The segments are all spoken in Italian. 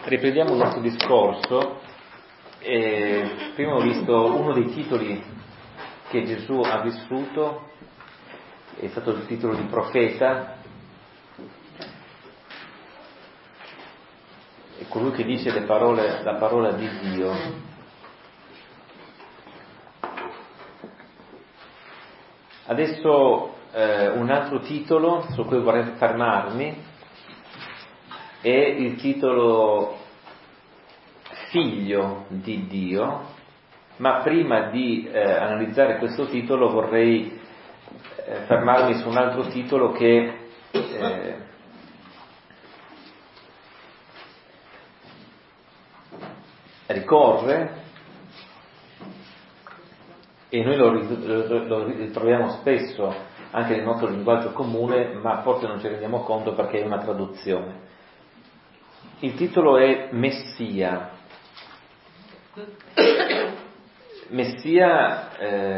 Riprendiamo il nostro discorso. Prima ho visto uno dei titoli che Gesù ha vissuto, è stato il titolo di profeta, è colui che dice la parola di Dio. Adesso un altro titolo su cui vorrei fermarmi è il titolo Figlio di Dio, ma prima di analizzare questo titolo vorrei fermarmi su un altro titolo che ricorre, e noi lo ritroviamo spesso anche nel nostro linguaggio comune, ma forse non ci rendiamo conto perché è una traduzione. Il titolo è Messia. Messia,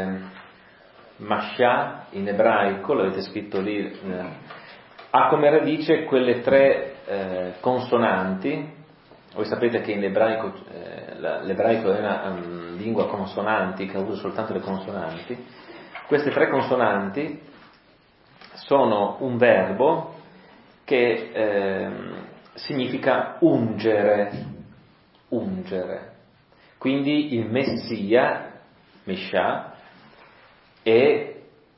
Mashiach in ebraico, l'avete scritto lì, ha come radice quelle tre consonanti. Voi sapete che in ebraico, l'ebraico è una lingua consonantica, usa soltanto le consonanti. Queste tre consonanti sono un verbo che significa ungere. Quindi il Messia, Mesha, è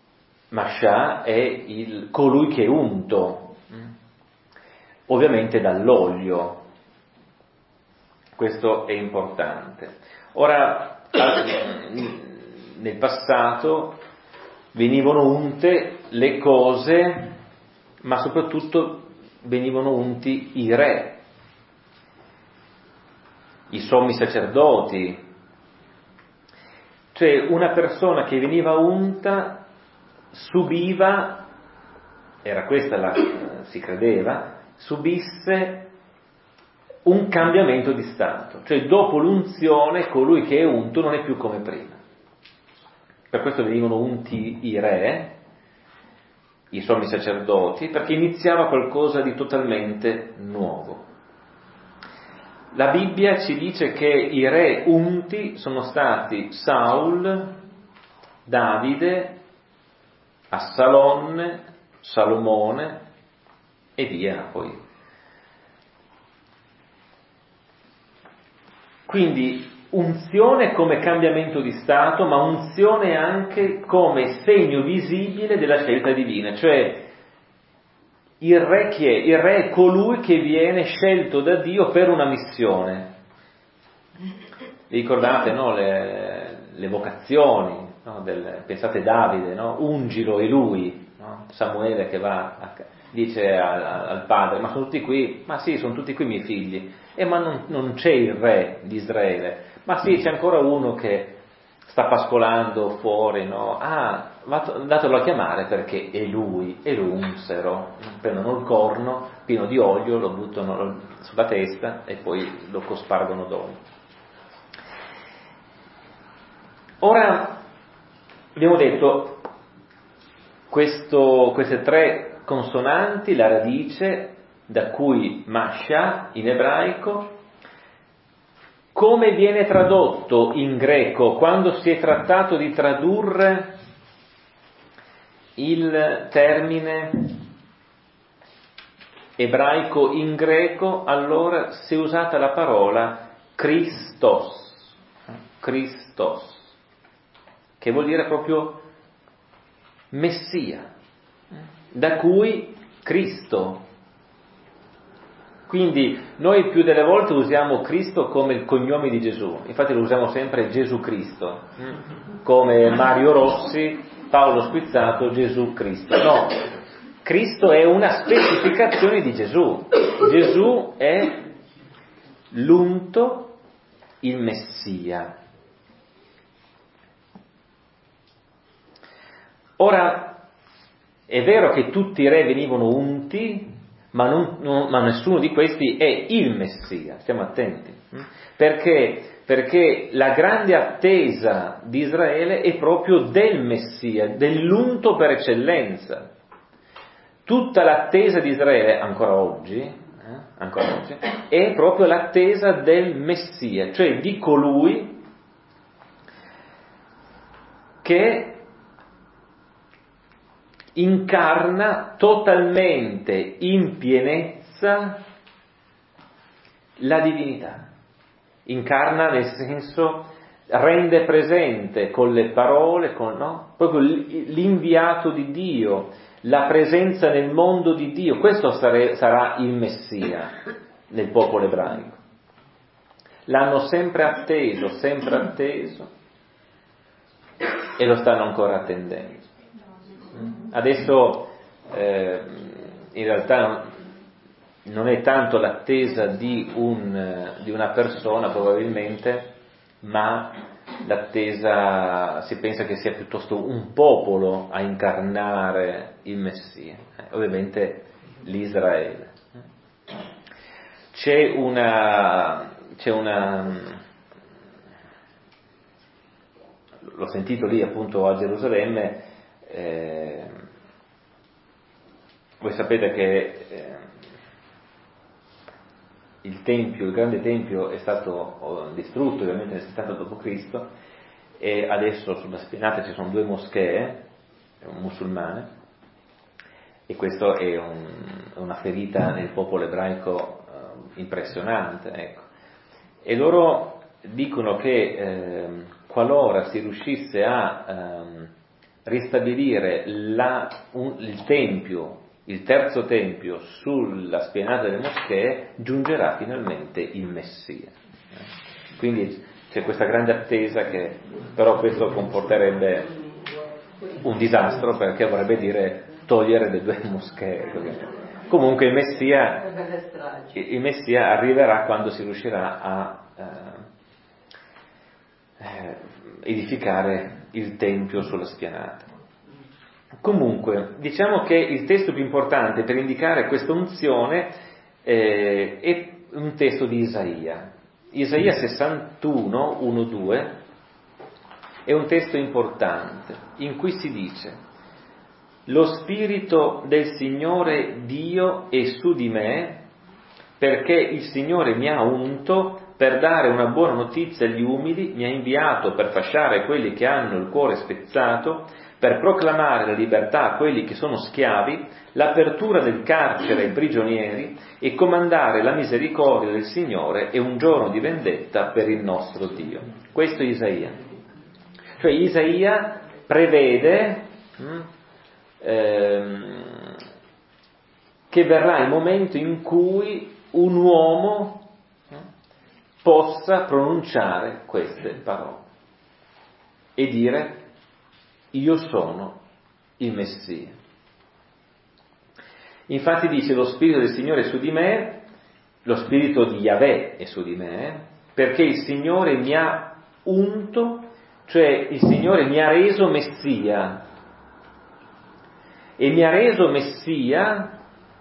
colui che è unto, ovviamente dall'olio. Questo è importante. Ora, nel passato venivano unte le cose, ma soprattutto venivano unti i re, i sommi sacerdoti. Cioè una persona che veniva unta subiva, era questa si credeva, subisse un cambiamento di stato, cioè dopo l'unzione colui che è unto non è più come prima. Per questo venivano unti i re, i sommi sacerdoti, perché iniziava qualcosa di totalmente nuovo. La Bibbia ci dice che i re unti sono stati Saul, Davide, Assalonne, Salomone e via poi. Quindi unzione come cambiamento di stato, ma unzione anche come segno visibile della scelta divina, cioè il re chi è? Il re è colui che viene scelto da Dio per una missione. Vi ricordate, no? Le vocazioni, no? Pensate Davide, no? Ungilo è lui, no? Samuele che dice al padre, ma sono tutti qui? Ma sì, sono tutti qui i miei figli. Ma non c'è il re di Israele. Ma sì, c'è ancora uno che sta pascolando fuori, no? Datelo a chiamare perché è lui, e lo unsero. Prendono il corno pieno di olio, lo buttano sulla testa e poi lo cospargono d'olio. Ora, abbiamo detto, queste tre consonanti, la radice, da cui Masha in ebraico, come viene tradotto in greco quando si è trattato di tradurre il termine ebraico in greco, allora si è usata la parola Christos, che vuol dire proprio Messia, da cui Cristo. Quindi noi più delle volte usiamo Cristo come il cognome di Gesù, infatti lo usiamo sempre Gesù Cristo, come Mario Rossi, Paolo Squizzato, Gesù Cristo. No, Cristo è una specificazione di Gesù. Gesù è l'unto, il Messia. Ora, è vero che tutti i re venivano unti, ma nessuno di questi è il Messia, stiamo attenti, perché la grande attesa di Israele è proprio del Messia, dell'unto per eccellenza. Tutta l'attesa di Israele, ancora oggi, ancora oggi, è proprio l'attesa del Messia, cioè di colui che incarna totalmente in pienezza la divinità. Incarna nel senso rende presente con le parole, proprio l'inviato di Dio, la presenza nel mondo di Dio. Questo sarà il Messia nel popolo ebraico. L'hanno sempre atteso e lo stanno ancora attendendo. Adesso in realtà non è tanto l'attesa di una persona probabilmente, ma l'attesa, si pensa che sia piuttosto un popolo a incarnare il Messia, ovviamente l'Israele. C'è una l'ho sentito lì appunto a Gerusalemme. Voi sapete che il grande tempio è stato distrutto ovviamente nel 70 d.C. e adesso sulla spianata ci sono 2 moschee musulmane, e questo è una ferita nel popolo ebraico impressionante, ecco. E loro dicono che qualora si riuscisse a ristabilire il tempio, il terzo tempio sulla spianata delle moschee, giungerà finalmente il Messia. Quindi c'è questa grande attesa, che però questo comporterebbe un disastro, perché vorrebbe dire togliere le 2 moschee. Comunque il Messia arriverà quando si riuscirà a edificare il tempio sulla spianata. Comunque, diciamo che il testo più importante per indicare questa unzione è un testo di Isaia. Isaia 61, 1-2 è un testo importante, in cui si dice: lo Spirito del Signore Dio è su di me, perché il Signore mi ha unto per dare una buona notizia agli umili, mi ha inviato per fasciare quelli che hanno il cuore spezzato, per proclamare la libertà a quelli che sono schiavi, l'apertura del carcere ai prigionieri, e comandare la misericordia del Signore e un giorno di vendetta per il nostro Dio. Questo è Isaia. Cioè Isaia prevede che verrà il momento in cui un uomo possa pronunciare queste parole e dire: io sono il Messia. Infatti dice: lo Spirito del Signore è su di me, lo Spirito di Yahweh è su di me, perché il Signore mi ha unto, cioè il Signore mi ha reso Messia. E mi ha reso Messia,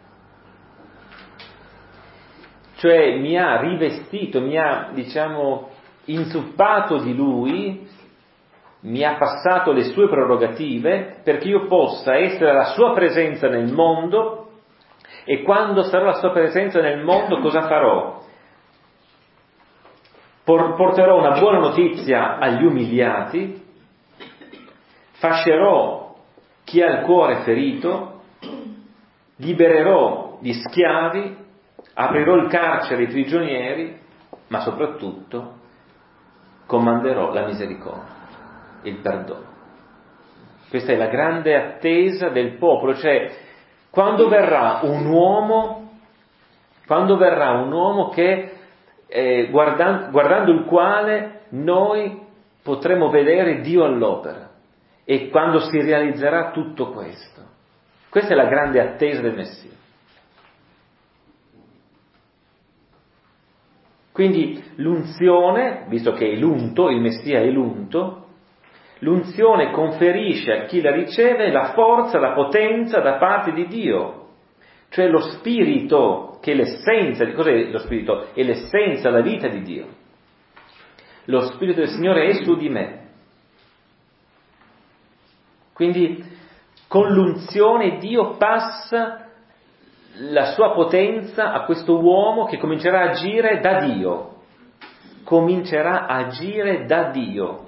cioè mi ha rivestito, mi ha, inzuppato di Lui, mi ha passato le sue prerogative perché io possa essere la sua presenza nel mondo. E quando sarò la sua presenza nel mondo, cosa farò? Porterò una buona notizia agli umiliati, fascerò chi ha il cuore ferito, libererò gli schiavi, aprirò il carcere ai prigionieri, ma soprattutto comanderò la misericordia, il perdono. Questa è la grande attesa del popolo, cioè quando verrà un uomo che guardando il quale noi potremo vedere Dio all'opera, e quando si realizzerà tutto questo. Questa è la grande attesa del Messia. Quindi l'unzione, visto che è l'unto, il Messia è l'unto, l'unzione conferisce a chi la riceve la forza, la potenza da parte di Dio, cioè lo Spirito, che è l'essenza. Cos'è lo Spirito? È l'essenza, la vita di Dio. Lo Spirito del Signore è su di me. Quindi con l'unzione Dio passa la sua potenza a questo uomo che comincerà a agire da Dio. Comincerà a agire da Dio.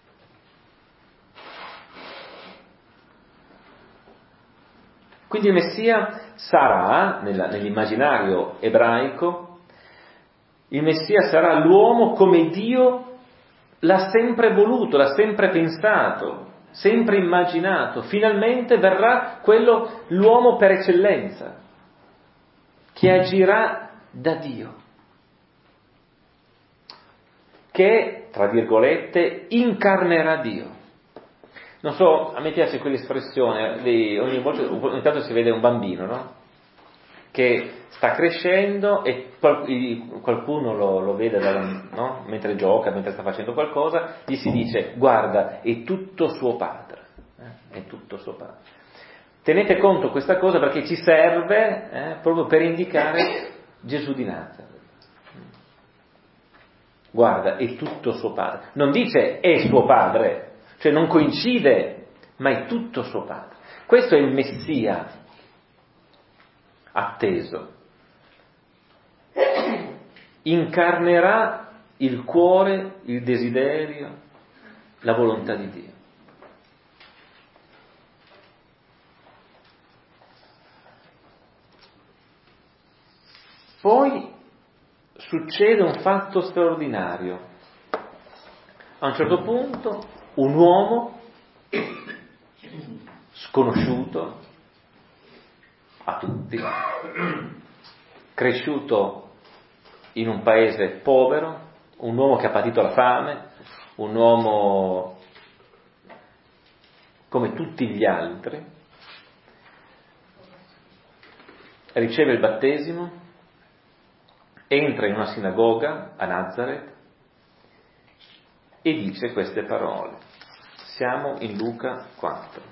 Quindi il Messia sarà, nell'immaginario ebraico, il Messia sarà l'uomo come Dio l'ha sempre voluto, l'ha sempre pensato, sempre immaginato. Finalmente verrà l'uomo per eccellenza, che agirà da Dio, che, tra virgolette, incarnerà Dio. Non so, a me piace quell'espressione, ogni tanto si vede un bambino, no? Che sta crescendo e qualcuno lo vede no? Mentre gioca, mentre sta facendo qualcosa, gli si dice: guarda, è tutto suo padre, è tutto suo padre. Tenete conto questa cosa perché ci serve proprio per indicare Gesù di Nazareth. Guarda, è tutto suo padre. Non dice è suo padre, cioè non coincide, ma è tutto suo padre. Questo è il Messia atteso. Incarnerà il cuore, il desiderio, la volontà di Dio. Poi succede un fatto straordinario. A un certo punto un uomo sconosciuto a tutti, cresciuto in un paese povero, un uomo che ha patito la fame, un uomo come tutti gli altri, riceve il battesimo, entra in una sinagoga a Nazareth e dice queste parole. Siamo in Luca 4.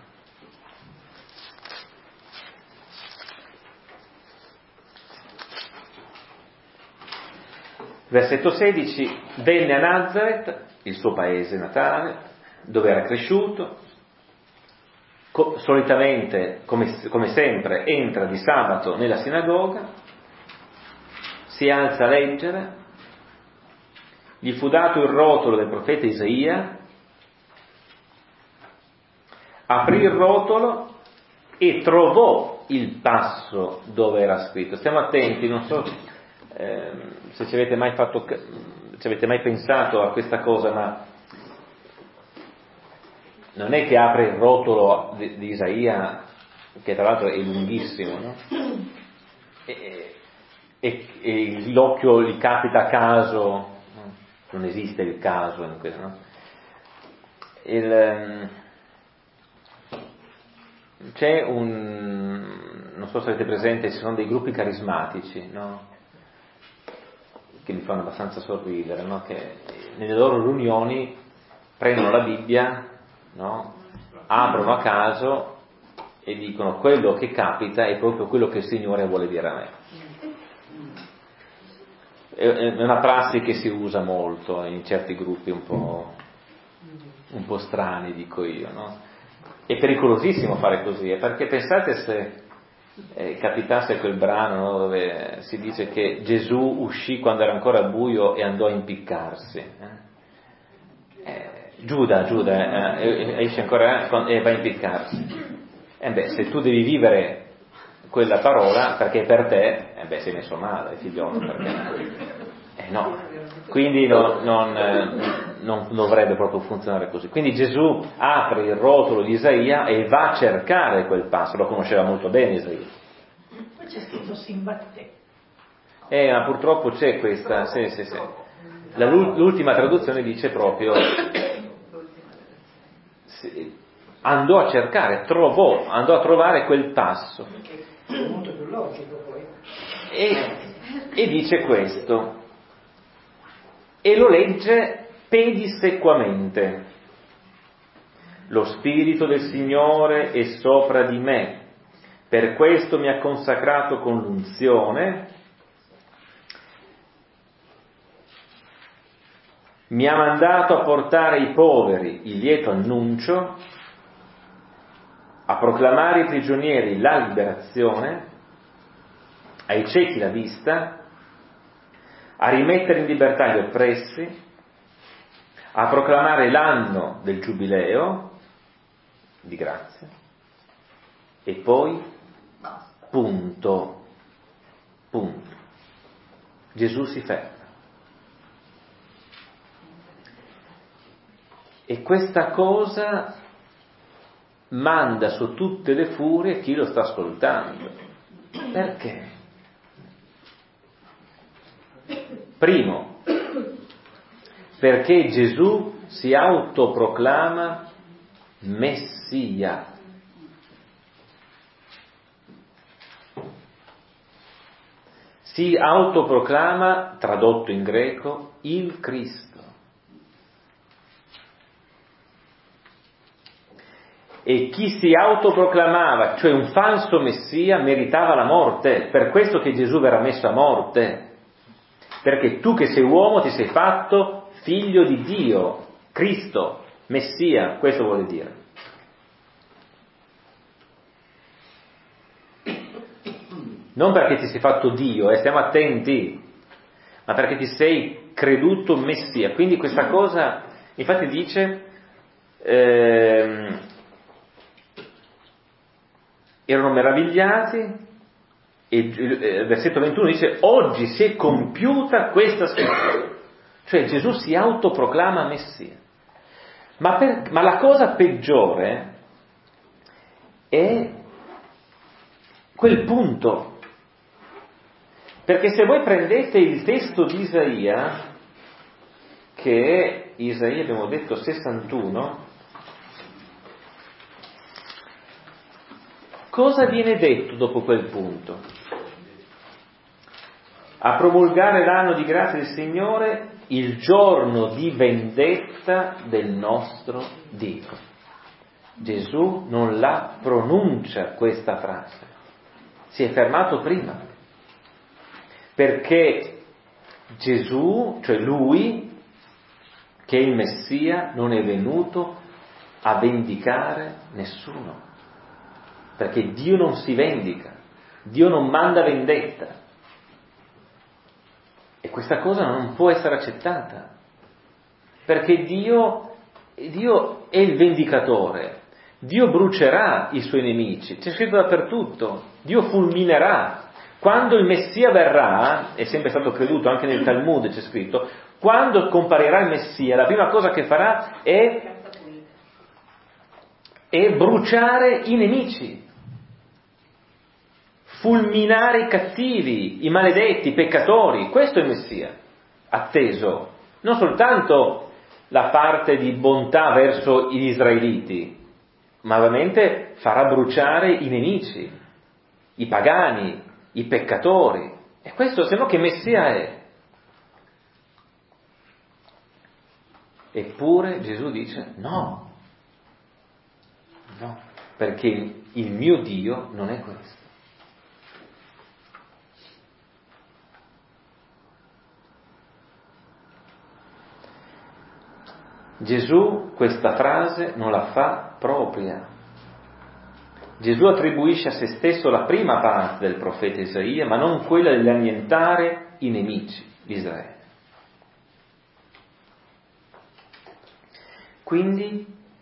Versetto 16: venne a Nazareth, il suo paese natale, dove era cresciuto. Solitamente, come sempre, entra di sabato nella sinagoga, si alza a leggere, gli fu dato il rotolo del profeta Isaia, aprì il rotolo e trovò il passo dove era scritto. Stiamo attenti, non so se ci avete mai pensato a questa cosa, ma non è che apre il rotolo di Isaia, che tra l'altro è lunghissimo, no? E l'occhio gli capita a caso, non esiste il caso in questo, no? C'è non so se avete presente, ci sono dei gruppi carismatici, no? Che mi fanno abbastanza sorridere, no? Che nelle loro riunioni prendono la Bibbia, no? Aprono a caso e dicono: quello che capita è proprio quello che il Signore vuole dire a me. È una prassi che si usa molto in certi gruppi un po' strani, dico io, no? È pericolosissimo fare così, perché pensate se capitasse quel brano, no, dove si dice che Gesù uscì quando era ancora buio e andò a impiccarsi. Giuda esce ancora e va a impiccarsi. Se tu devi vivere quella parola perché per te, sei messo male, figliolo, perché no. Quindi non dovrebbe proprio funzionare così. Quindi Gesù apre il rotolo di Isaia e va a cercare quel passo, lo conosceva molto bene Isaia. Poi c'è scritto si imbatté. Ma purtroppo c'è questa, sì. L'ultima traduzione dice proprio andò a cercare, andò a trovare quel passo. È molto più logico poi. E dice questo, e lo legge pedissequamente: lo Spirito del Signore è sopra di me, per questo mi ha consacrato con l'unzione, mi ha mandato a portare ai poveri il lieto annuncio, a proclamare ai prigionieri la liberazione ai ciechi la vista, a rimettere in libertà gli oppressi, a proclamare l'anno del giubileo di grazia, e poi punto. Gesù si ferma. E questa cosa manda su tutte le furie chi lo sta ascoltando. Perché? Primo, perché Gesù si autoproclama Messia. Si autoproclama, tradotto in greco, il Cristo. E chi si autoproclamava, cioè un falso Messia, meritava la morte. Per questo che Gesù verrà messo a morte. Perché tu che sei uomo ti sei fatto figlio di Dio, Cristo, Messia, questo vuole dire. Non perché ti sei fatto Dio, stiamo attenti, ma perché ti sei creduto Messia. Quindi questa cosa, infatti dice, erano meravigliati, e versetto 21 dice, oggi si è compiuta questa scrittura. Cioè Gesù si autoproclama Messia. Ma la cosa peggiore è quel punto. Perché se voi prendete il testo di Isaia, che è Isaia, abbiamo detto 61, cosa viene detto dopo quel punto? A promulgare l'anno di grazia del Signore, il giorno di vendetta del nostro Dio. Gesù non la pronuncia questa frase, si è fermato prima. Perché Gesù, cioè Lui, che è il Messia, non è venuto a vendicare nessuno. Perché Dio non si vendica, Dio non manda vendetta. E questa cosa non può essere accettata. Perché Dio è il vendicatore. Dio brucerà i suoi nemici. C'è scritto dappertutto. Dio fulminerà. Quando il Messia verrà, è sempre stato creduto, anche nel Talmud c'è scritto, quando comparirà il Messia, la prima cosa che farà è bruciare i nemici, fulminare i cattivi, i maledetti, i peccatori. Questo è il Messia atteso, non soltanto la parte di bontà verso gli israeliti, ma veramente farà bruciare i nemici, i pagani, i peccatori. E questo, se no, che Messia è? Eppure Gesù dice no, perché il mio Dio non è questo. Gesù questa frase non la fa propria. Gesù attribuisce a se stesso la prima parte del profeta Isaia, ma non quella di annientare i nemici di Israele. Quindi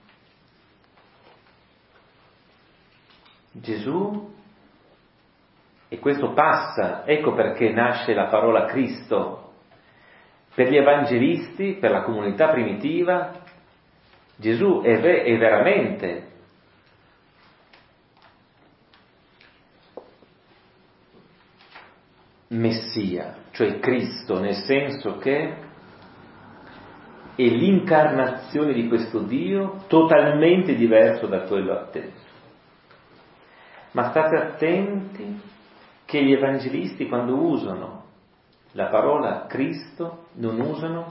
Gesù, e questo passa, ecco perché nasce la parola Cristo. Per gli evangelisti, per la comunità primitiva, Gesù è veramente Messia, cioè Cristo, nel senso che è l'incarnazione di questo Dio totalmente diverso da quello atteso. Ma state attenti che gli evangelisti, quando usano la parola Cristo, non usano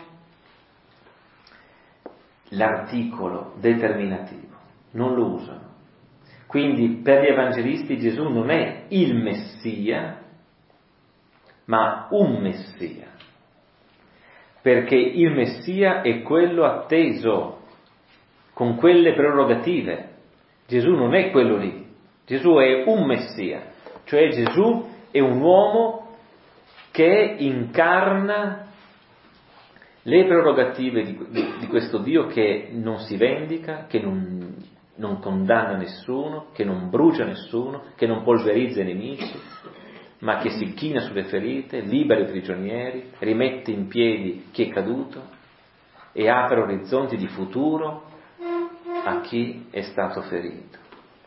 l'articolo determinativo, non lo usano. Quindi per gli evangelisti Gesù non è il Messia, ma un Messia, perché il Messia è quello atteso, con quelle prerogative. Gesù non è quello lì, Gesù è un Messia, cioè Gesù è un uomo che incarna le prerogative di questo Dio che non si vendica, che non condanna nessuno, che non brucia nessuno, che non polverizza i nemici, ma che si china sulle ferite, libera i prigionieri, rimette in piedi chi è caduto e apre orizzonti di futuro a chi è stato ferito.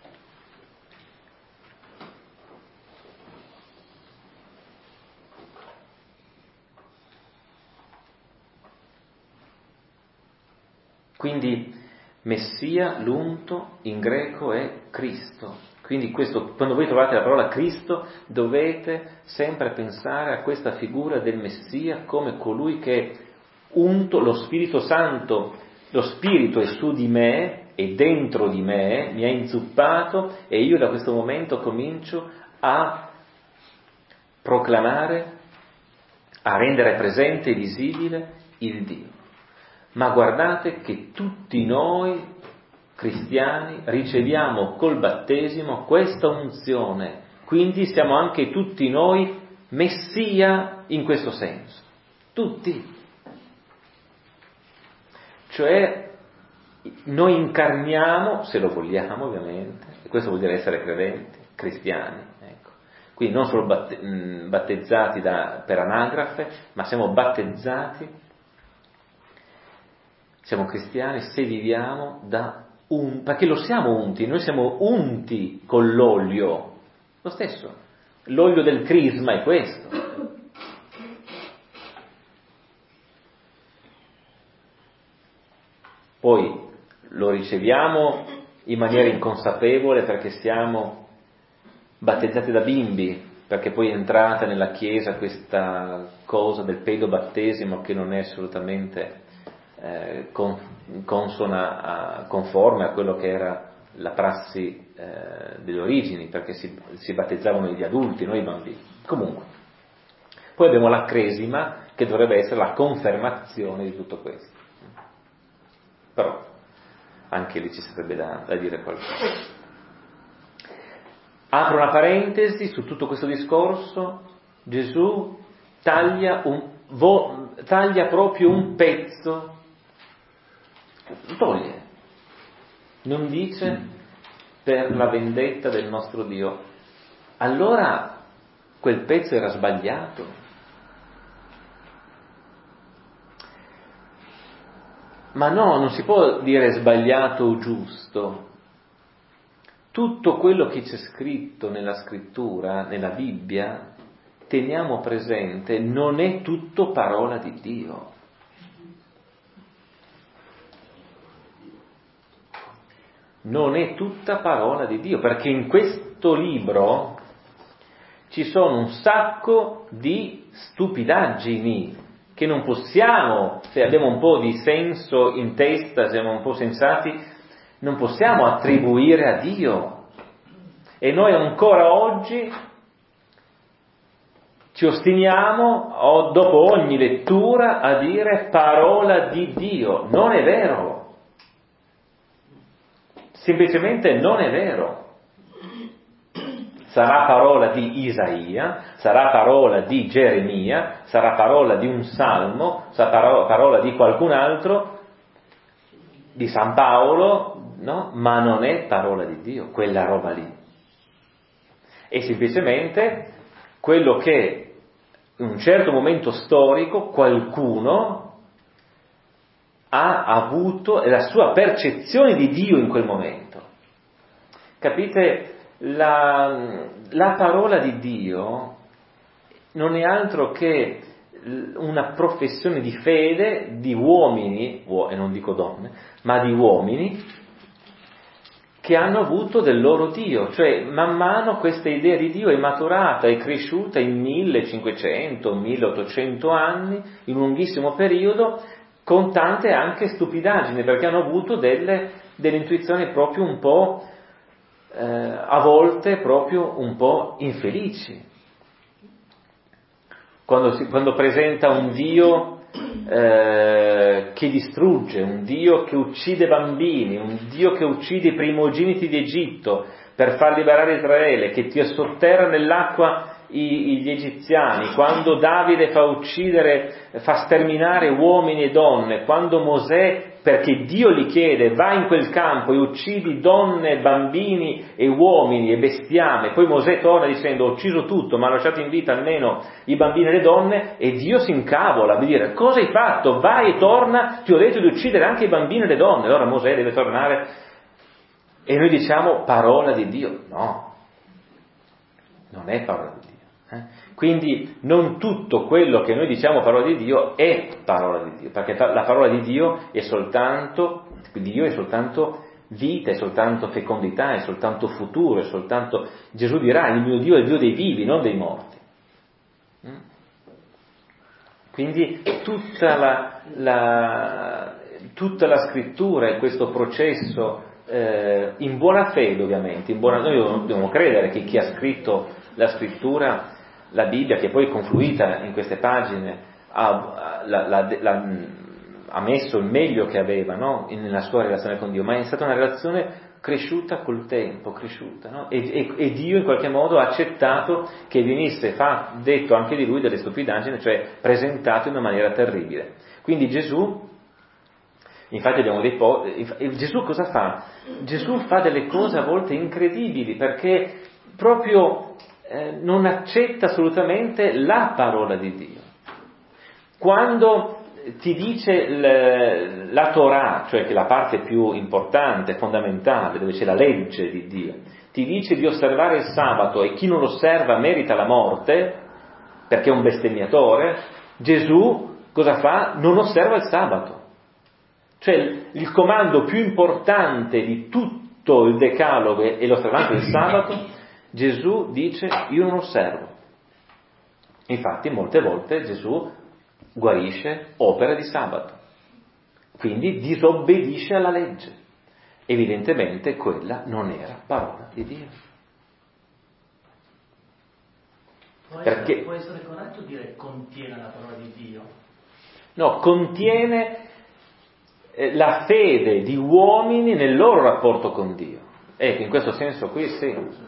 Quindi Messia, l'unto, in greco è Cristo. Quindi questo, quando voi trovate la parola Cristo, dovete sempre pensare a questa figura del Messia come colui che unto, lo Spirito Santo, lo Spirito è su di me, è dentro di me, mi ha inzuppato e io da questo momento comincio a proclamare, a rendere presente e visibile il Dio. Ma guardate che tutti noi cristiani riceviamo col battesimo questa unzione, quindi siamo anche tutti noi Messia in questo senso, tutti. Cioè noi incarniamo, se lo vogliamo ovviamente, e questo vuol dire essere credenti, cristiani, ecco. Quindi non solo battezzati per anagrafe, ma siamo battezzati, siamo cristiani se viviamo perché lo siamo unti, noi siamo unti con l'olio, lo stesso, l'olio del crisma è questo. Poi lo riceviamo in maniera inconsapevole perché siamo battezzati da bimbi, perché poi è entrata nella Chiesa questa cosa del pedobattesimo che non è assolutamente consona, conforme a quello che era la prassi delle origini, perché si battezzavano gli adulti, non i bambini. Comunque, poi abbiamo la cresima che dovrebbe essere la confermazione di tutto questo. Però anche lì ci sarebbe da dire qualcosa. Apro una parentesi su tutto questo discorso. Gesù taglia proprio un pezzo, toglie, non dice per la vendetta del nostro Dio. Allora quel pezzo era sbagliato. Ma no, non si può dire sbagliato o giusto. Tutto quello che c'è scritto nella scrittura, nella Bibbia, teniamo presente, non è tutto parola di Dio. Non è tutta parola di Dio, perché in questo libro ci sono un sacco di stupidaggini che non possiamo, se abbiamo un po' di senso in testa, siamo un po' sensati, non possiamo attribuire a Dio. E noi ancora oggi ci ostiniamo, dopo ogni lettura, a dire parola di Dio. Non è vero. Semplicemente non è vero. Sarà parola di Isaia, sarà parola di Geremia, sarà parola di un salmo, sarà parola di qualcun altro, di San Paolo, no? Ma non è parola di Dio, quella roba lì. È semplicemente quello che in un certo momento storico qualcuno ha avuto, la sua percezione di Dio in quel momento. Capite? La parola di Dio non è altro che una professione di fede di uomini, e non dico donne, ma di uomini che hanno avuto del loro Dio, cioè man mano questa idea di Dio è maturata, è cresciuta in 1500, 1800 anni, in un lunghissimo periodo, con tante anche stupidaggini, perché hanno avuto delle intuizioni proprio un po', a volte proprio un po' infelici. Quando presenta un Dio che distrugge, un Dio che uccide bambini, un Dio che uccide i primogeniti d'Egitto per far liberare Israele, che ti sotterra nell'acqua gli egiziani, quando Davide fa sterminare uomini e donne, quando Mosè, perché Dio gli chiede, va in quel campo e uccidi donne, bambini e uomini e bestiame, poi Mosè torna dicendo ho ucciso tutto ma ho lasciato in vita almeno i bambini e le donne, e Dio si incavola, di dire cosa hai fatto? Vai e torna, ti ho detto di uccidere anche i bambini e le donne. Allora Mosè deve tornare e noi diciamo parola di Dio. No, non è parola di Dio. Quindi non tutto quello che noi diciamo parola di Dio è parola di Dio, perché la parola di Dio è soltanto vita, è soltanto fecondità, è soltanto futuro, è soltanto, Gesù dirà il mio Dio è il Dio dei vivi, non dei morti. Quindi tutta la scrittura è questo processo in buona fede, ovviamente, noi dobbiamo credere che chi ha scritto la scrittura, la Bibbia, che poi è confluita in queste pagine, ha messo il meglio che aveva, no? Nella sua relazione con Dio, ma è stata una relazione cresciuta col tempo, no? E Dio in qualche modo ha accettato che venisse detto anche di lui delle stupidaggini, cioè presentato in una maniera terribile. Quindi Gesù, infatti Gesù cosa fa? Gesù fa delle cose a volte incredibili, perché proprio non accetta assolutamente la parola di Dio. Quando ti dice la Torah, cioè che la parte più importante, fondamentale, dove c'è la legge di Dio, ti dice di osservare il sabato e chi non lo osserva merita la morte, perché è un bestemmiatore, Gesù cosa fa? Non osserva il sabato. Cioè il comando più importante di tutto il decalogo è l'osservanza del sabato. Gesù dice io non osservo. Infatti molte volte Gesù guarisce opera di sabato, quindi disobbedisce alla legge. Evidentemente quella non era parola di Dio. Può essere corretto dire contiene la parola di Dio? No, contiene la fede di uomini nel loro rapporto con Dio. Ecco, in questo senso qui sì.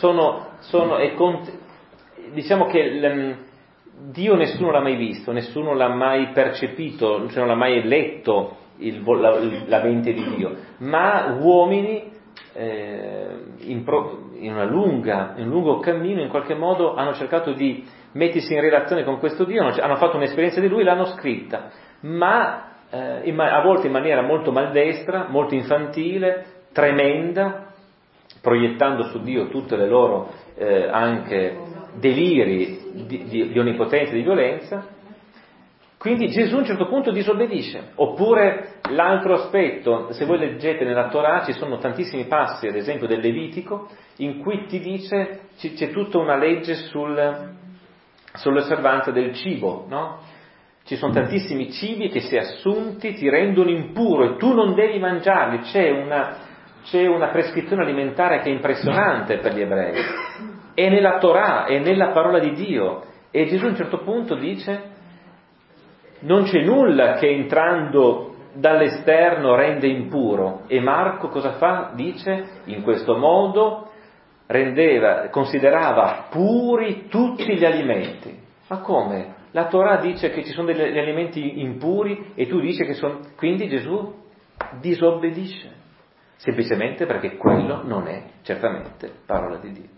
Diciamo che Dio nessuno l'ha mai visto, nessuno l'ha mai percepito, non l'ha mai letto la mente di Dio, ma uomini in un lungo cammino in qualche modo hanno cercato di mettersi in relazione con questo Dio, hanno fatto un'esperienza di Lui, l'hanno scritta, ma a volte in maniera molto maldestra, molto infantile, tremenda, proiettando su Dio tutte le loro anche deliri di onnipotenza e di violenza. Quindi Gesù a un certo punto disobbedisce. Oppure l'altro aspetto, se voi leggete nella Torah ci sono tantissimi passi, ad esempio del Levitico, in cui ti dice c'è tutta una legge sull'osservanza del cibo, no? Ci sono tantissimi cibi che se assunti ti rendono impuro e tu non devi mangiarli. C'è una prescrizione alimentare che è impressionante per gli ebrei. È nella Torah, è nella parola di Dio. E Gesù a un certo punto dice non c'è nulla che entrando dall'esterno rende impuro. E Marco cosa fa? Dice in questo modo considerava puri tutti gli alimenti. Ma come? La Torah dice che ci sono degli alimenti impuri e tu dici che sono... Quindi Gesù disobbedisce, semplicemente perché quello non è certamente parola di Dio.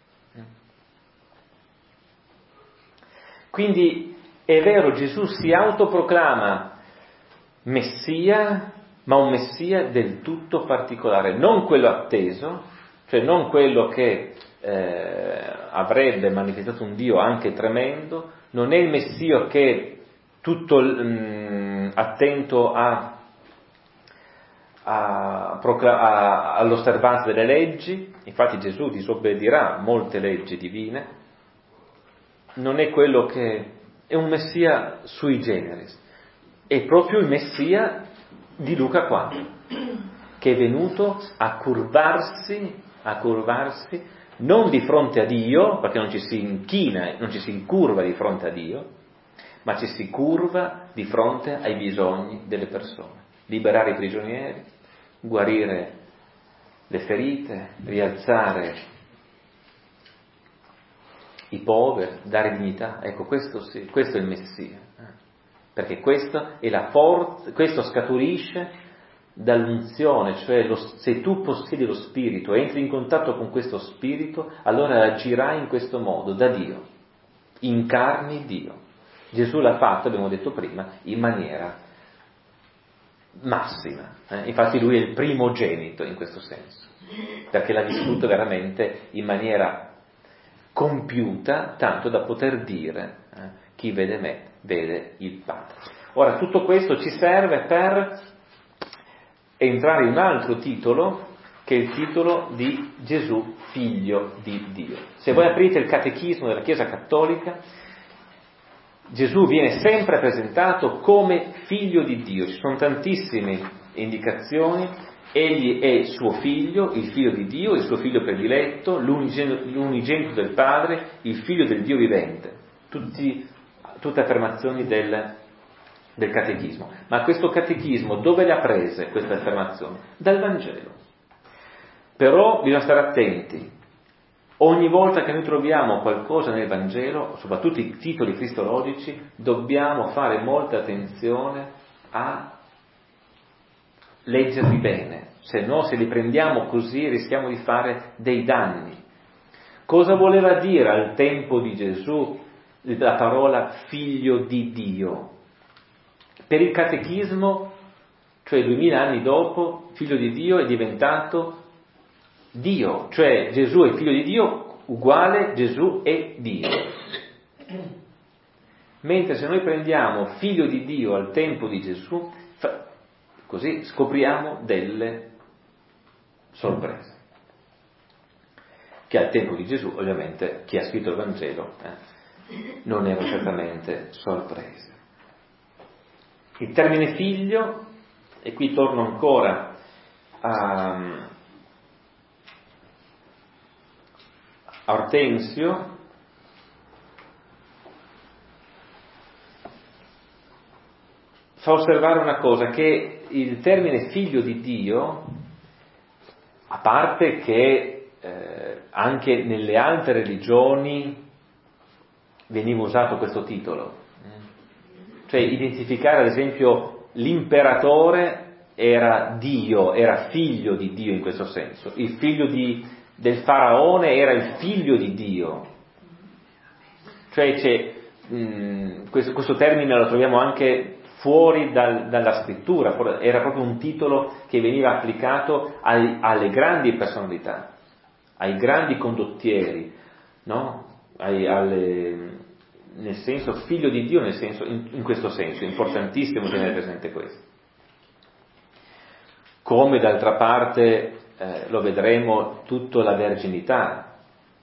Quindi è vero, Gesù si autoproclama Messia, ma un Messia del tutto particolare, non quello atteso, cioè non quello che avrebbe manifestato un Dio anche tremendo, non è il Messia che tutto attento all'osservanza delle leggi, infatti Gesù disobbedirà molte leggi divine, non è quello che è un Messia sui generis, è proprio il Messia di Luca 4, che è venuto a curvarsi non di fronte a Dio, perché non ci si inchina, non ci si incurva di fronte a Dio, ma ci si curva di fronte ai bisogni delle persone, liberare i prigionieri, guarire le ferite, rialzare i poveri, dare dignità. Ecco, questo sì, questo è il Messia. Perché questo è la forza, questo scaturisce dall'unzione, cioè se tu possiedi lo Spirito, entri in contatto con questo Spirito, allora agirai in questo modo, da Dio, incarni Dio. Gesù l'ha fatto, abbiamo detto prima, in maniera massima. Infatti lui è il primogenito in questo senso, perché l'ha vissuto veramente in maniera compiuta, tanto da poter dire chi vede me vede il Padre. Ora tutto questo ci serve per entrare in un altro titolo, che è il titolo di Gesù, figlio di Dio. Se voi aprite il catechismo della Chiesa Cattolica, Gesù viene sempre presentato come figlio di Dio. Ci sono tantissime indicazioni. Egli è suo figlio, il figlio di Dio, il suo figlio prediletto, l'unigenito del Padre, il figlio del Dio vivente. Tutte affermazioni del catechismo. Ma questo catechismo dove le ha prese queste affermazioni? Dal Vangelo. Però bisogna stare attenti. Ogni volta che noi troviamo qualcosa nel Vangelo, soprattutto i titoli cristologici, dobbiamo fare molta attenzione a leggerli bene, se no, se li prendiamo così rischiamo di fare dei danni. Cosa voleva dire al tempo di Gesù la parola figlio di Dio? Per il catechismo, cioè 2000 anni dopo, figlio di Dio è diventato Dio, cioè Gesù è figlio di Dio uguale Gesù è Dio. Mentre se noi prendiamo figlio di Dio al tempo di Gesù, così scopriamo delle sorprese. Che al tempo di Gesù, ovviamente, chi ha scritto il Vangelo non erano certamente sorprese. Il termine figlio, e qui torno ancora a Ortensio, fa osservare una cosa, che il termine figlio di Dio, a parte che anche nelle altre religioni veniva usato questo titolo, cioè identificare ad esempio l'imperatore era Dio, era figlio di Dio in questo senso, il figlio del faraone era il figlio di Dio, cioè questo termine lo troviamo anche fuori dalla scrittura, era proprio un titolo che veniva applicato alle grandi personalità, ai grandi condottieri, no? Nel senso figlio di Dio, nel senso, in questo senso, è importantissimo tenere presente questo. Come d'altra parte lo vedremo tutto la verginità.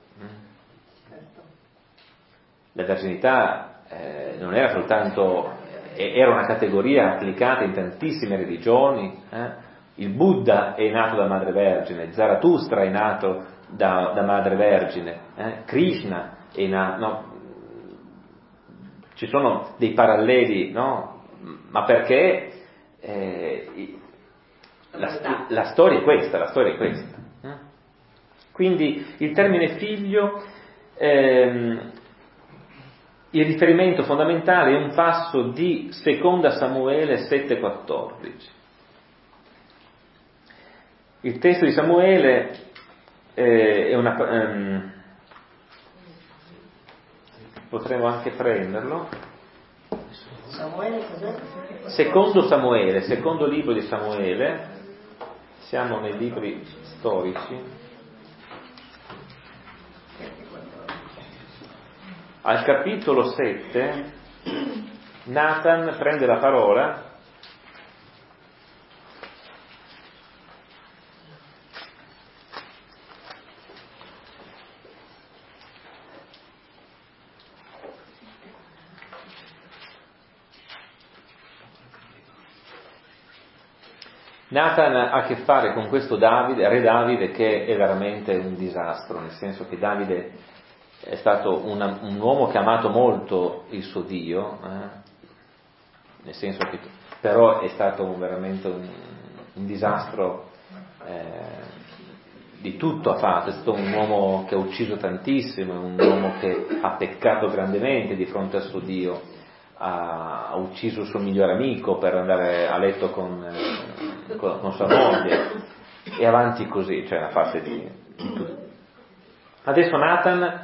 La verginità non era soltanto, era una categoria applicata in tantissime religioni. Il Buddha è nato da Madre Vergine, Zarathustra è nato da Madre Vergine, Krishna è nato, no? Ci sono dei paralleli, no? Ma perché la storia è questa, Quindi il termine figlio, il riferimento fondamentale è un passo di Seconda Samuele 7,14. Il testo di Samuele è una... potremmo anche prenderlo. Samuele cos'è? Secondo Samuele, secondo libro di Samuele, siamo nei libri storici. Al capitolo 7 Nathan prende la parola Nathan ha a che fare con questo Davide, re Davide, che è veramente un disastro, nel senso che Davide è stato un uomo che ha amato molto il suo Dio, nel senso che però è stato veramente un disastro di tutto ha fatto, è stato un uomo che ha ucciso tantissimo, è un uomo che ha peccato grandemente di fronte al suo Dio, ha ucciso il suo migliore amico per andare a letto con sua moglie, e avanti così, cioè una fase di tutto. Adesso Nathan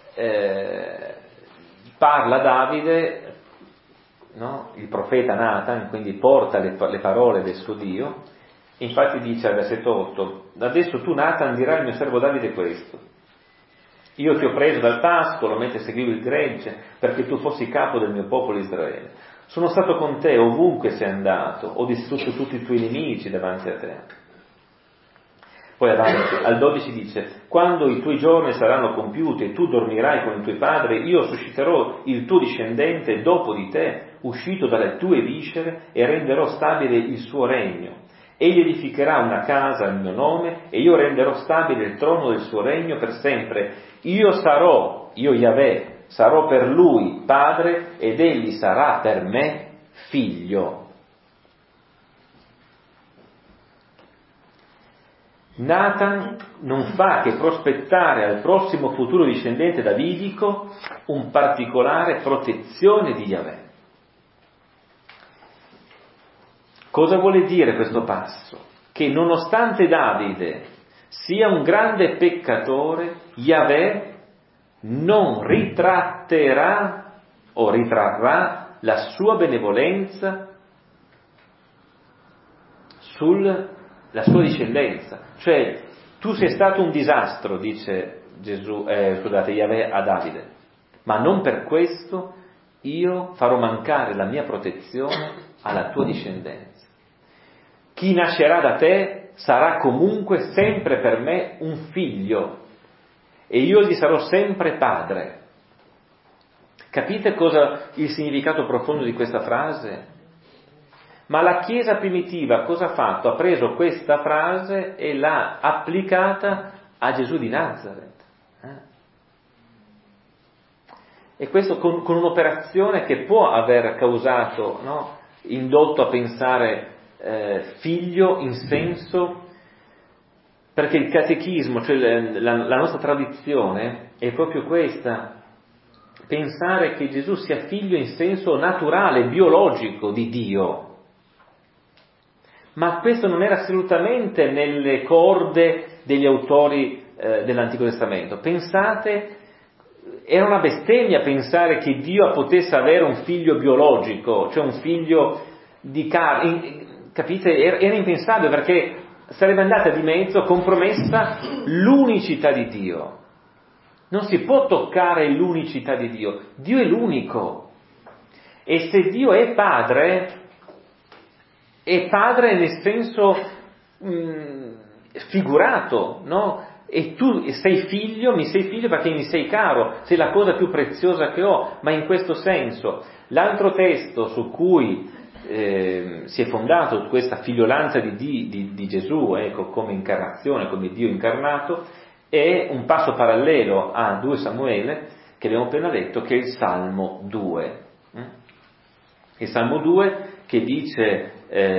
parla a Davide, no? Il profeta Nathan, quindi porta le parole del suo Dio. Infatti dice al versetto 8: adesso tu Nathan dirai al mio servo Davide questo: io ti ho preso dal pascolo mentre seguivo il gregge, perché tu fossi capo del mio popolo Israele. Sono stato con te ovunque sei andato, ho distrutto tutti i tuoi nemici davanti a te. Poi avanti, al 12 dice: quando i tuoi giorni saranno compiuti e tu dormirai con i tuoi padri, io susciterò il tuo discendente dopo di te, uscito dalle tue viscere, e renderò stabile il suo regno. Egli edificherà una casa al mio nome, e io renderò stabile il trono del suo regno per sempre. Io Yahweh, sarò per lui padre, ed egli sarà per me figlio. Nathan non fa che prospettare al prossimo futuro discendente davidico un particolare protezione di Yahweh. Cosa vuole dire questo passo? Che nonostante Davide sia un grande peccatore, Yahweh non ritratterà o ritrarrà la sua benevolenza sulla sua discendenza. Cioè, tu sei stato un disastro, dice Yahweh a Davide, ma non per questo io farò mancare la mia protezione alla tua discendenza. Chi nascerà da te sarà comunque sempre per me un figlio, e io gli sarò sempre padre. Capite cosa il significato profondo di questa frase? Ma la Chiesa primitiva cosa ha fatto? Ha preso questa frase e l'ha applicata a Gesù di Nazareth. E questo con un'operazione che può aver causato, no? Indotto a pensare figlio in senso, perché il catechismo, cioè la nostra tradizione è proprio questa: pensare che Gesù sia figlio in senso naturale, biologico di Dio. Ma questo non era assolutamente nelle corde degli autori dell'Antico Testamento. Pensate, era una bestemmia pensare che Dio potesse avere un figlio biologico, cioè un figlio di carne. Capite? Era impensabile, perché sarebbe andata di mezzo, compromessa l'unicità di Dio. Non si può toccare l'unicità di Dio. Dio è l'unico. E se Dio è padre nel senso figurato, no? E tu sei figlio, mi sei figlio perché mi sei caro, sei la cosa più preziosa che ho, ma in questo senso. L'altro testo su cui si è fondato questa figliolanza di Gesù, ecco, come incarnazione, come Dio incarnato, è un passo parallelo a 2 Samuele, che abbiamo appena letto, che è il Salmo 2. Il Salmo 2 che dice,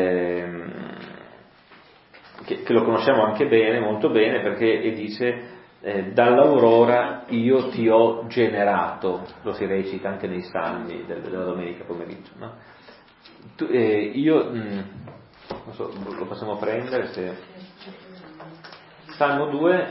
che lo conosciamo anche bene, molto bene, perché dice dall'aurora io ti ho generato, lo si recita anche nei salmi della domenica pomeriggio, no? Non so, lo possiamo prendere se... Salmo 2,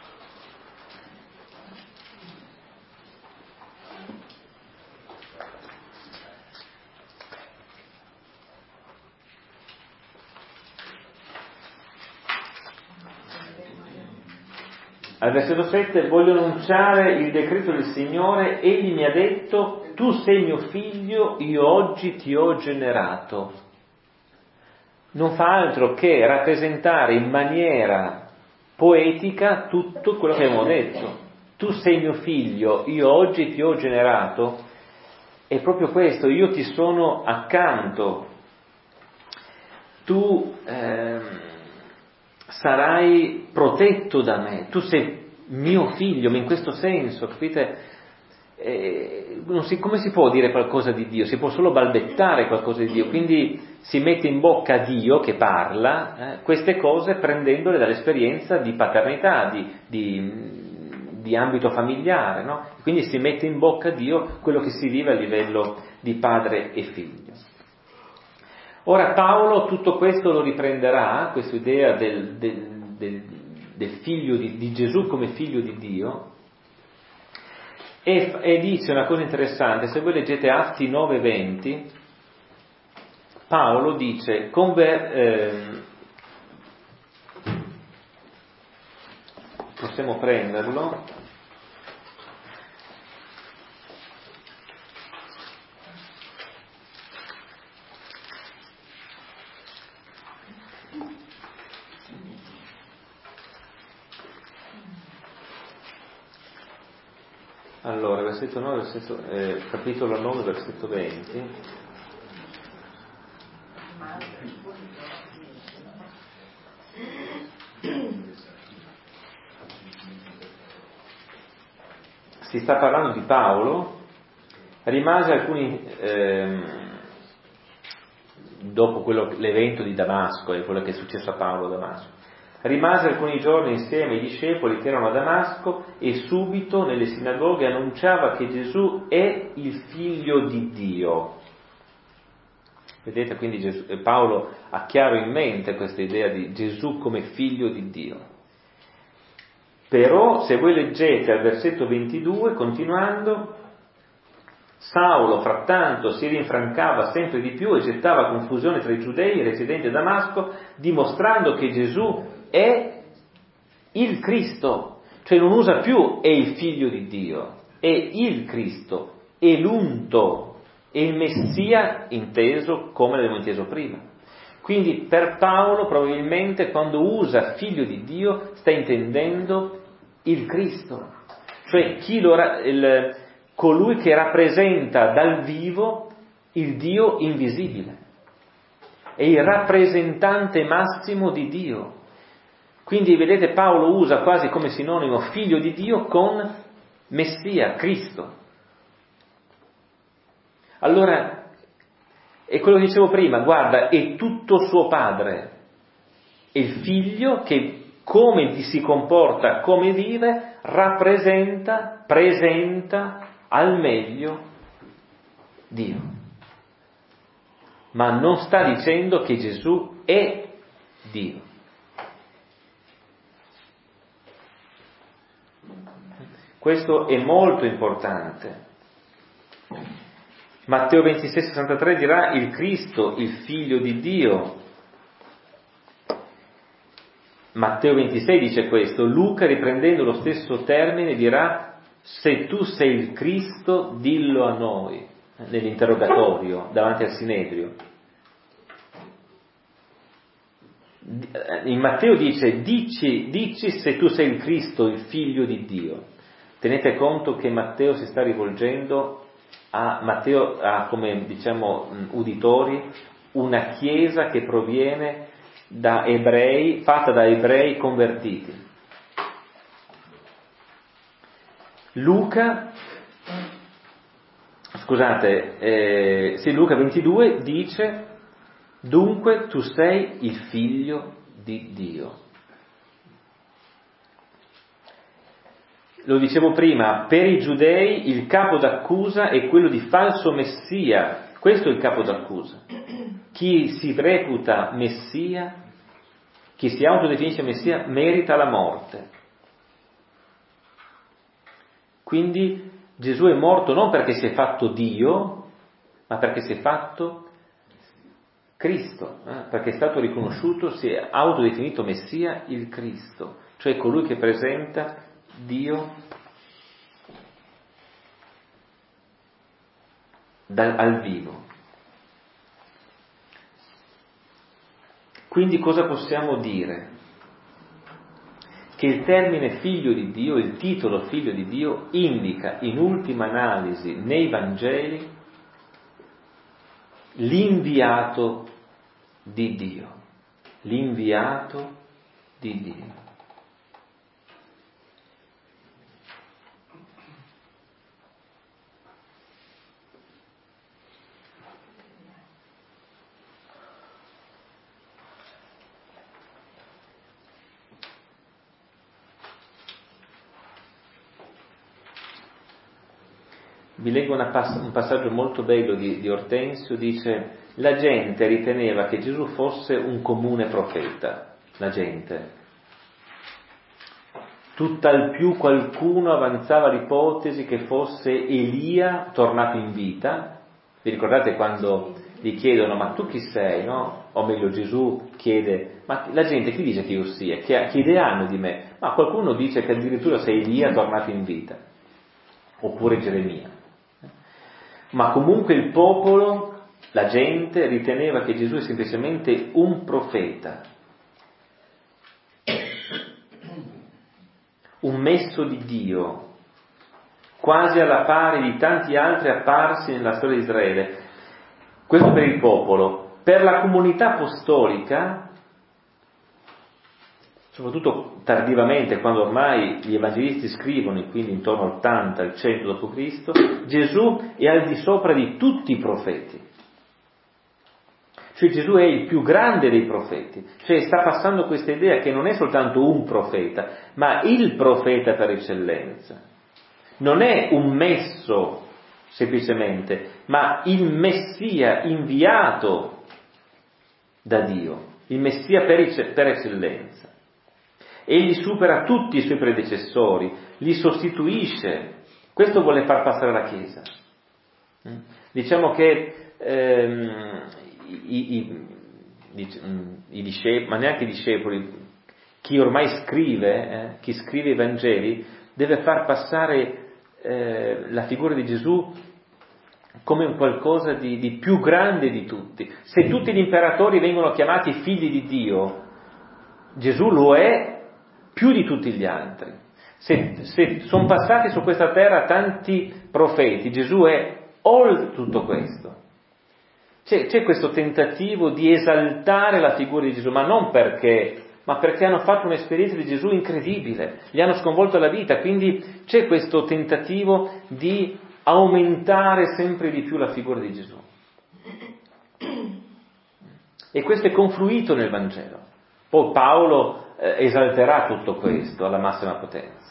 al versetto 7: voglio annunciare il decreto del Signore, egli mi ha detto, tu sei mio figlio, io oggi ti ho generato. Non fa altro che rappresentare in maniera poetica tutto quello che abbiamo detto. Tu sei mio figlio, io oggi ti ho generato. È proprio questo, io ti sono accanto. Tu sarai protetto da me, tu sei mio figlio, ma in questo senso, capite? come si può dire qualcosa di Dio? Si può solo balbettare qualcosa di Dio, quindi si mette in bocca a Dio che parla queste cose prendendole dall'esperienza di paternità, di ambito familiare, no? Quindi si mette in bocca a Dio quello che si vive a livello di padre e figlio. Ora Paolo tutto questo lo riprenderà, questa idea del figlio di Gesù come figlio di Dio, e dice una cosa interessante. Se voi leggete Atti 9:20, Paolo dice possiamo prenderlo, allora versetto 9, capitolo 9 versetto 20. Si sta parlando di Paolo. Rimase alcuni dopo l'evento di Damasco, è quello che è successo a Paolo a Damasco. Rimase alcuni giorni insieme ai discepoli che erano a Damasco e subito nelle sinagoghe annunciava che Gesù è il figlio di Dio. Vedete, quindi Paolo ha chiaro in mente questa idea di Gesù come figlio di Dio. Però se voi leggete al versetto 22, continuando, Saulo frattanto si rinfrancava sempre di più e gettava confusione tra i giudei residenti a Damasco, dimostrando che Gesù è il Cristo, cioè non usa più è il figlio di Dio, è il Cristo, è l'unto, è il Messia inteso come l'abbiamo inteso prima. Quindi per Paolo probabilmente quando usa figlio di Dio sta intendendo il Cristo, cioè colui che rappresenta dal vivo il Dio invisibile, è il rappresentante massimo di Dio. Quindi vedete Paolo usa quasi come sinonimo figlio di Dio con Messia, Cristo. Allora, è quello che dicevo prima, guarda, è tutto suo padre, è il figlio che come si comporta, come vive, presenta al meglio Dio. Ma non sta dicendo che Gesù è Dio. Questo è molto importante. Matteo 26,63 dirà il Cristo, il figlio di Dio. Matteo 26 dice questo. Luca, riprendendo lo stesso termine, dirà se tu sei il Cristo, dillo a noi, nell'interrogatorio davanti al Sinedrio. In Matteo dici se tu sei il Cristo, il figlio di Dio. Tenete conto che Matteo si sta rivolgendo Matteo ha come uditori una chiesa che proviene da ebrei, fatta da ebrei convertiti. Luca 22 dice dunque tu sei il figlio di Dio. Lo dicevo prima, per i giudei il capo d'accusa è quello di falso messia, questo è il capo d'accusa. Chi si reputa messia, chi si autodefinisce messia, merita la morte. Quindi Gesù è morto non perché si è fatto Dio, ma perché si è fatto Cristo, perché è stato riconosciuto, si è autodefinito messia il Cristo, cioè colui che presenta Dio al vivo. Quindi cosa possiamo dire? Che il termine figlio di Dio, il titolo figlio di Dio, indica in ultima analisi nei Vangeli l'inviato di Dio. L'inviato di Dio. Vi leggo un passaggio molto bello di Ortensio, dice: la gente riteneva che Gesù fosse un comune profeta, la gente. Tutt'al più qualcuno avanzava l'ipotesi che fosse Elia tornato in vita. Vi ricordate quando gli chiedono: ma tu chi sei, no? O meglio, Gesù chiede: ma la gente chi dice che io sia? Che idea hanno di me? Ma qualcuno dice che addirittura sei Elia tornato in vita, oppure Geremia. Ma comunque il popolo, la gente, riteneva che Gesù è semplicemente un profeta, un messo di Dio, quasi alla pari di tanti altri apparsi nella storia di Israele. Questo per il popolo. Per la comunità apostolica, soprattutto tardivamente, quando ormai gli evangelisti scrivono, quindi intorno al 80, al 100 d.C., Gesù è al di sopra di tutti i profeti. Cioè Gesù è il più grande dei profeti, cioè sta passando questa idea che non è soltanto un profeta, ma il profeta per eccellenza. Non è un messo semplicemente, ma il Messia inviato da Dio, il Messia per eccellenza. Egli supera tutti i suoi predecessori, li sostituisce. Questo vuole far passare la Chiesa. Diciamo che i discepoli, ma neanche i discepoli, chi ormai scrive, chi scrive i Vangeli, deve far passare la figura di Gesù come un qualcosa di più grande di tutti. Se tutti gli imperatori vengono chiamati figli di Dio, Gesù lo è più di tutti gli altri. Se sono passati su questa terra tanti profeti, Gesù è oltre tutto questo. C'è questo tentativo di esaltare la figura di Gesù, ma non perché, ma perché hanno fatto un'esperienza di Gesù incredibile, gli hanno sconvolto la vita, quindi c'è questo tentativo di aumentare sempre di più la figura di Gesù. E questo è confluito nel Vangelo. Poi Paolo esalterà tutto questo alla massima potenza.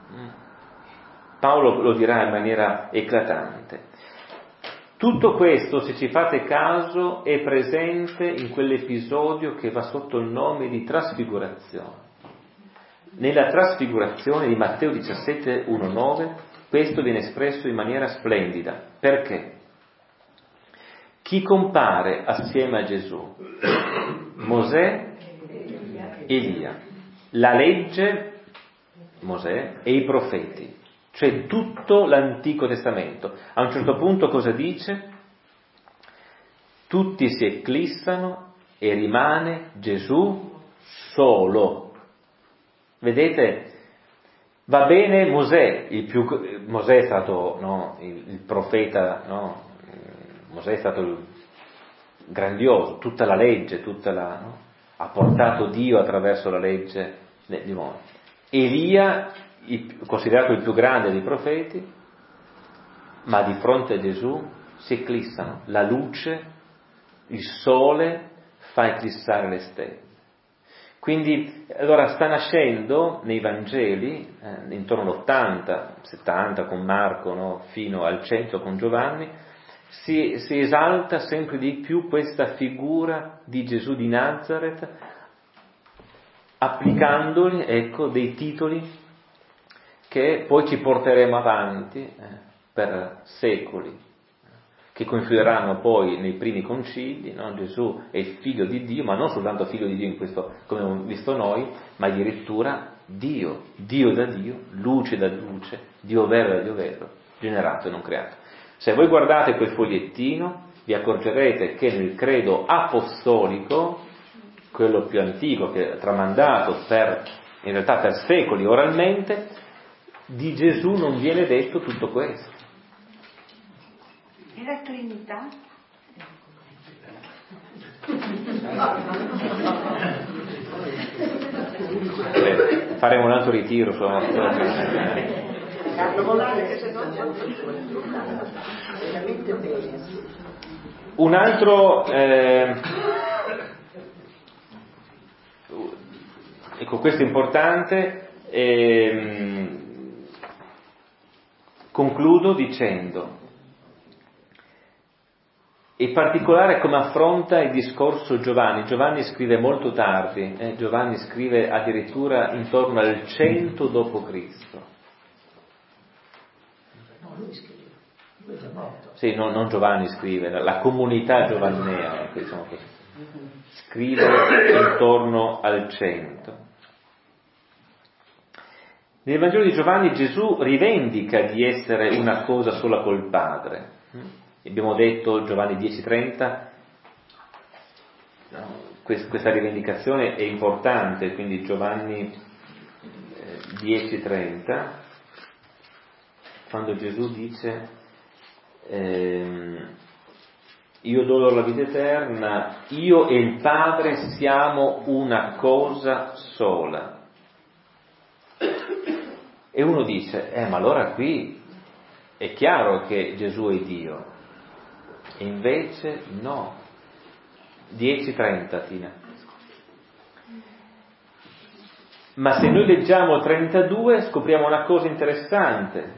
Paolo lo dirà in maniera eclatante. Tutto questo, se ci fate caso, è presente in quell'episodio che va sotto il nome di trasfigurazione. Nella trasfigurazione di Matteo 17, 1-9, questo viene espresso in maniera splendida. Perché? Chi compare assieme a Gesù? Mosè, Elia, la legge, Mosè, e i profeti, cioè tutto l'Antico Testamento. A un certo punto cosa dice? Tutti si eclissano e rimane Gesù solo. Vedete? Va bene Mosè, Mosè è stato, no, il profeta, no? Mosè è stato il grandioso, tutta la legge, no? Ha portato Dio attraverso la legge di Mosè. Elia, considerato il più grande dei profeti, ma di fronte a Gesù si eclissano. La luce, il sole fa eclissare le stelle. Quindi, allora sta nascendo nei Vangeli, intorno all'80, 70 con Marco, no? Fino al 100 con Giovanni, si esalta sempre di più questa figura di Gesù di Nazareth, applicandogli, ecco, dei titoli che poi ci porteremo avanti per secoli, che confluiranno poi nei primi concili, no? Gesù è il figlio di Dio, ma non soltanto figlio di Dio in questo, come abbiamo visto noi, ma addirittura Dio da Dio, luce da luce, Dio vero da Dio vero, generato e non creato. Se voi guardate quel fogliettino, vi accorgerete che nel credo apostolico, quello più antico, che è tramandato in realtà per secoli oralmente, di Gesù non viene detto tutto questo. E la Trinità? Faremo un altro ritiro sulla Trinità. Un altro, ecco, questo è importante, Concludo dicendo, in particolare come affronta il discorso Giovanni. Giovanni scrive molto tardi, Giovanni scrive addirittura intorno al 100 d.C. No, lui scrive, lui è già morto. Sì, non Giovanni scrive, la comunità giovannea, diciamo così, scrive intorno al 100. Nel Vangelo di Giovanni Gesù rivendica di essere una cosa sola col Padre. Abbiamo detto Giovanni 10,30, questa rivendicazione è importante, quindi Giovanni 10,30, quando Gesù dice io do loro la vita eterna, io e il Padre siamo una cosa sola. E uno dice, ma allora qui è chiaro che Gesù è Dio. E invece no. 10:30, Tina. Ma se noi leggiamo 32 scopriamo una cosa interessante.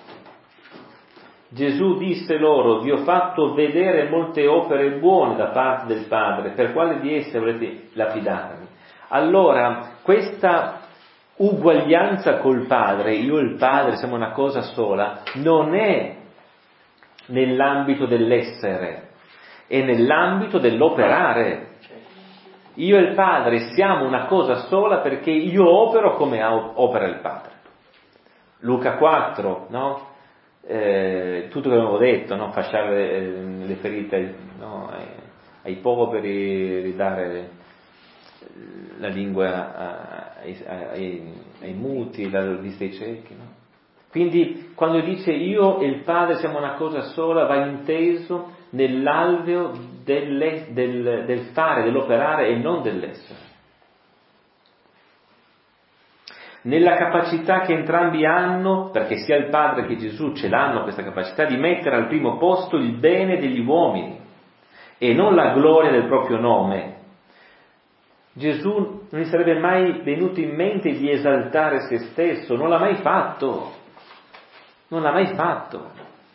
Gesù disse loro, vi ho fatto vedere molte opere buone da parte del Padre, per quale di esse volete lapidarmi? Allora, questa uguaglianza col Padre, io e il Padre siamo una cosa sola, non è nell'ambito dell'essere, è nell'ambito dell'operare. Io e il Padre siamo una cosa sola perché io opero come opera il Padre. Luca 4, no? Tutto che avevo detto, no? Fasciare le ferite, no? Ai poveri, ridare la lingua ai muti, la vista ai ciechi, no? Quindi quando dice io e il Padre siamo una cosa sola, va inteso nell'alveo del fare, dell'operare e non dell'essere. Nella capacità che entrambi hanno, perché sia il Padre che Gesù ce l'hanno questa capacità, di mettere al primo posto il bene degli uomini e non la gloria del proprio nome. Gesù non gli sarebbe mai venuto in mente di esaltare se stesso, non l'ha mai fatto. Non l'ha mai fatto.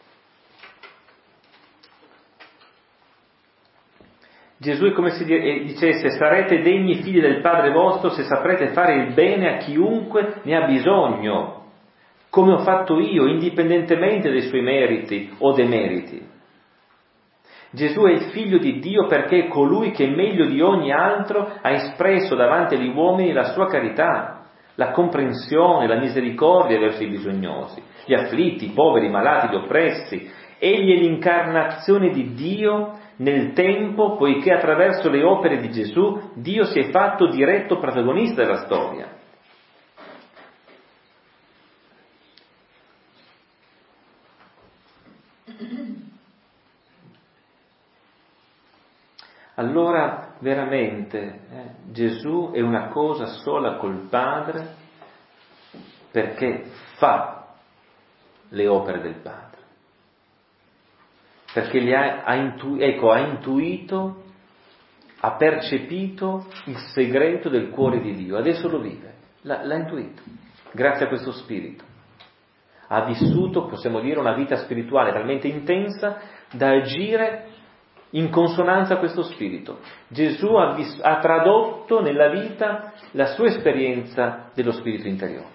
Gesù è come se dicesse, sarete degni figli del Padre vostro se saprete fare il bene a chiunque ne ha bisogno, come ho fatto io, indipendentemente dai suoi meriti o demeriti. Gesù è il Figlio di Dio perché è colui che meglio di ogni altro ha espresso davanti agli uomini la sua carità, la comprensione, la misericordia verso i bisognosi, gli afflitti, i poveri, i malati, gli oppressi. Egli è l'incarnazione di Dio nel tempo, poiché attraverso le opere di Gesù Dio si è fatto diretto protagonista della storia. Allora veramente Gesù è una cosa sola col Padre perché fa le opere del Padre, perché ha intuito, ha percepito il segreto del cuore di Dio, adesso lo vive, l'ha intuito, grazie a questo spirito. Ha vissuto, possiamo dire, una vita spirituale talmente intensa da agire in consonanza a questo spirito. Gesù ha tradotto nella vita la sua esperienza dello spirito interiore.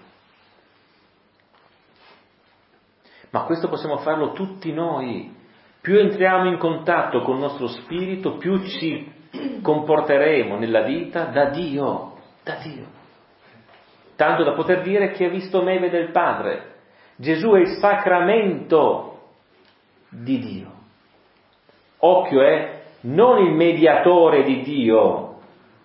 Ma questo possiamo farlo tutti noi. Più entriamo in contatto con il nostro spirito, più ci comporteremo nella vita da Dio. Tanto da poter dire chi ha visto me vede il Padre. Gesù è il sacramento di Dio. Occhio, non il mediatore di Dio,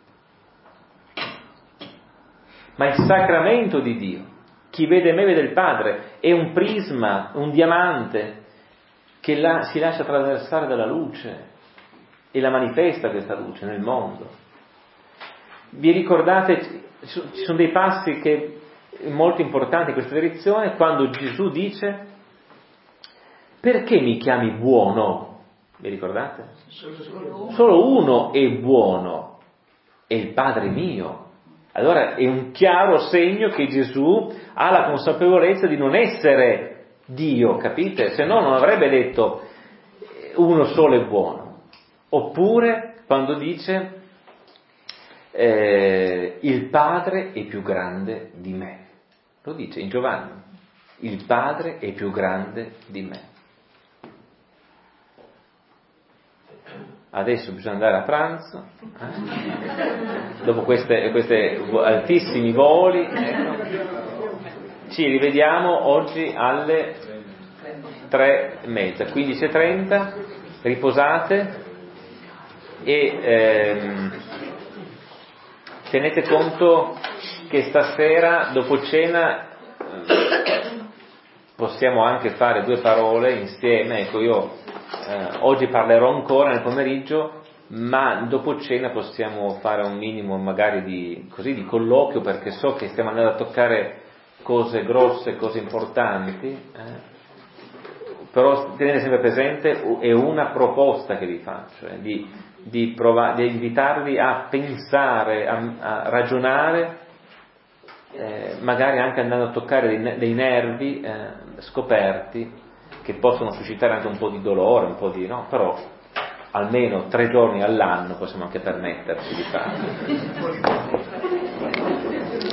ma il sacramento di Dio. Chi vede me vede il Padre. È un prisma, un diamante che si lascia attraversare dalla luce e la manifesta questa luce nel mondo. Vi ricordate, ci sono dei passi che molto importanti in questa direzione, quando Gesù dice: perché mi chiami buono? Vi ricordate? Solo uno è buono, è il Padre mio. Allora è un chiaro segno che Gesù ha la consapevolezza di non essere Dio, capite? Se no non avrebbe detto uno solo è buono. Oppure quando dice il Padre è più grande di me. Lo dice in Giovanni, il Padre è più grande di me. Adesso bisogna andare a pranzo, dopo questi altissimi voli, ci rivediamo oggi alle 3:30, 15:30, riposate e tenete conto che stasera dopo cena possiamo anche fare 2 parole insieme. Ecco, io oggi parlerò ancora nel pomeriggio, ma dopo cena possiamo fare un minimo magari di colloquio, perché so che stiamo andando a toccare cose grosse, cose importanti, però tenete sempre presente, è una proposta che vi faccio, di invitarvi a pensare, a ragionare, magari anche andando a toccare dei nervi scoperti, che possono suscitare anche un po' di dolore, un po' di però almeno 3 giorni all'anno possiamo anche permetterci di farlo.